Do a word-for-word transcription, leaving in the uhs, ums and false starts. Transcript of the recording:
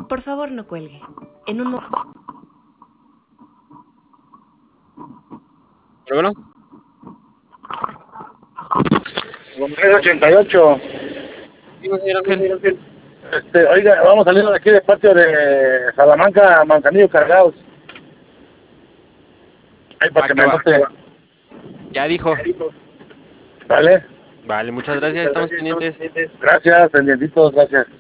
Por favor, no cuelgue. En un momento. Pero bueno. tres ochenta y ocho. Digo, señor Ángel. Este, oiga, vamos saliendo de aquí del patio de Salamanca a Manzanillo cargados. Ahí para Va que que me va. anote. Ya dijo. ¿Vale? Vale, muchas gracias, estamos pendientes. Gracias, pendientitos, gracias.